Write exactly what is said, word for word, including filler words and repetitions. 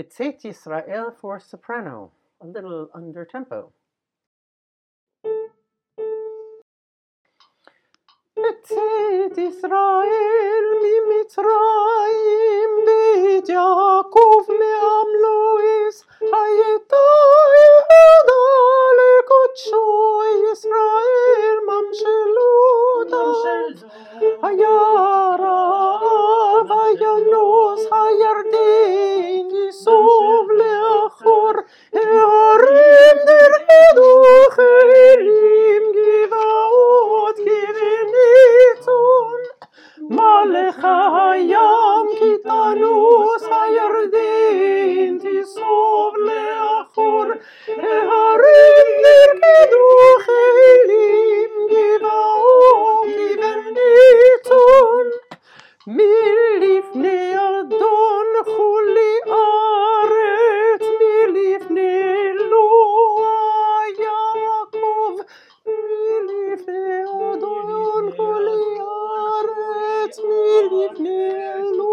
B'tzeit Yisrael for soprano, a little under tempo. בצאת ישראל ממצרים, בית יעקב מעמלויס, הייתה יהודה לקודשו, ישראל ממשלותה. היה רעב, וינוס הירדן, ייסוב לאחור, ההרים נרעדו, חילים גבעות כבניצון, מלך הים כי תנוס הירדן, תיסוב לאחור, ההרים נרקדו, חילים גבעות כבניצון, מלפני אדון חולי ארץ, מלפני אלוה יעקב, מלפני אדון חולי ארץ, מלפני אלוה